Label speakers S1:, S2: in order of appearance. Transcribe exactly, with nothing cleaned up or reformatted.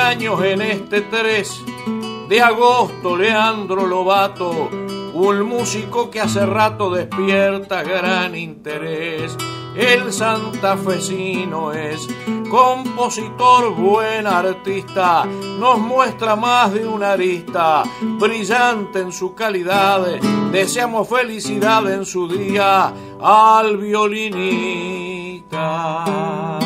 S1: cumpleaños en este tres de agosto, Leandro Lobato, un músico que hace rato despierta gran interés. El santafesino es compositor, buen artista, nos muestra más de una arista, brillante en su calidad. Deseamos felicidad en su día al violinista.